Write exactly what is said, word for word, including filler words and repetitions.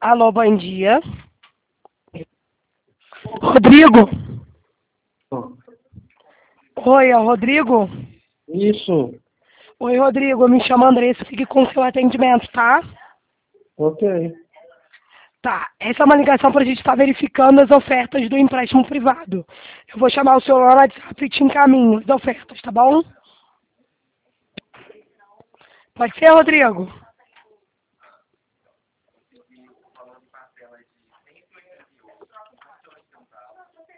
Alô, bom dia. Rodrigo? Oi, é o Rodrigo? Isso, Oi, Rodrigo, eu me chamo Andressa, fique com o seu atendimento, tá? ok. Tá, essa é uma ligação para a gente estar verificando as ofertas do empréstimo privado. Eu vou chamar o seu no WhatsApp e te encaminho as ofertas, tá bom? Pode ser, Rodrigo?